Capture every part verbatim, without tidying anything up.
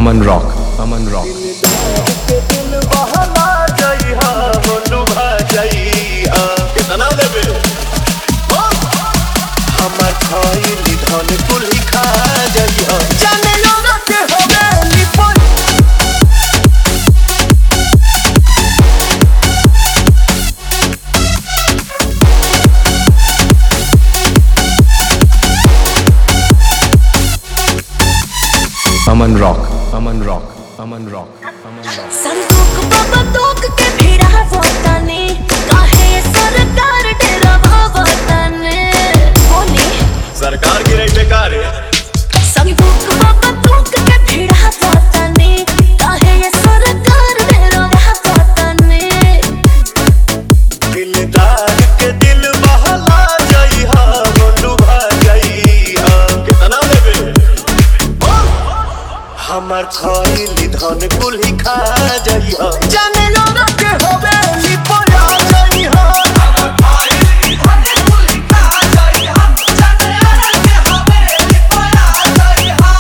अमन रॉक, अमन रॉक। दिल बहला जाई हा हो लुभा जाई हा कितना देबे हमर खाइली धन कुल्ही खा जाई हा जाने लोग के होवे लिपन अमन रॉक, अमन रॉक, अमन रॉक, अमन रॉक। संदूक बाबा तोक के भिड़ा वतने काहे सरकार डेरा वतने बोले सरकार की रही बेकार है संदूक बाबा तोक के भिड़ा वतने काहे सरकार डेरा वतने दिलदार के दिल बहला जाई हा हो लुभा जाई हा कितना देबे हमर खाइली धन कुल्ही खा जाई हा जाने लोग के होवे लिपोया जाई हा हमर खाइली धन कुल्ही खा जाई हा जाने लोग के होवे लिपोया जाई हा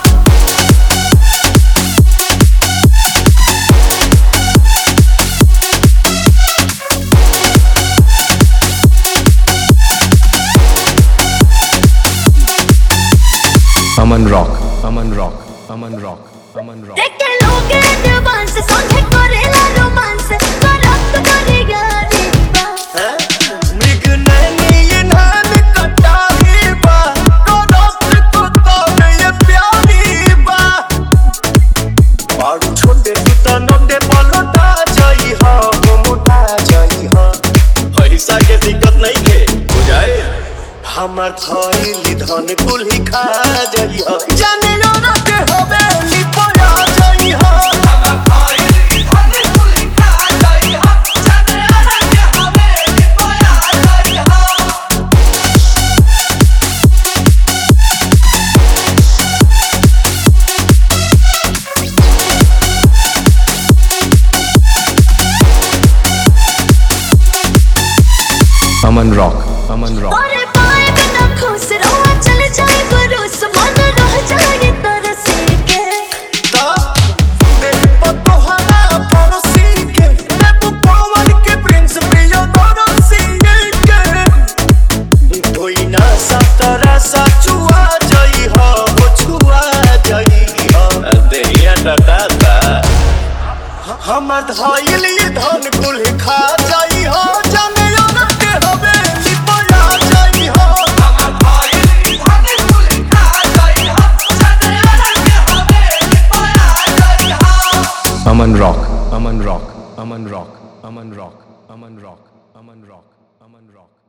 अमन रॉक, अमन रॉक, अमन रॉक, अमन रॉक। देखे लोग एडवांस संगे करेला रोमांस करत करेगा रीबा मृग नैनी ये नान कटारी बा करत कुत्ता में ये प्यारी बा बारू छोटे कुत्ता नोटे पलटा जाई हा वो मोटा जाई हा पैसा के दिक्कत नहीं है हो जाए हमर खाइली धन कुल्ही खा जाई हा जाने लोग के होवे लिपोया जाई हा हमर खाइली धन कुल्ही खा जाई हा जाने लोग के होवे लिपोया जाई हा अमन रॉक, अमन रॉक। और पाए बिना खुश रहो चल जाए बरूस मन रह जाए तरस के हमर धाइली धन कुल खा जाई हो जाने लोग के होवे लिपोया जाई हो हमर धाइली धन कुल खा जाई हो जाने लोग के होवे लिपोया जाई हो अमन रॉक, अमन रॉक, अमन रॉक, अमन रॉक, अमन रॉक, अमन रॉक, अमन रॉक।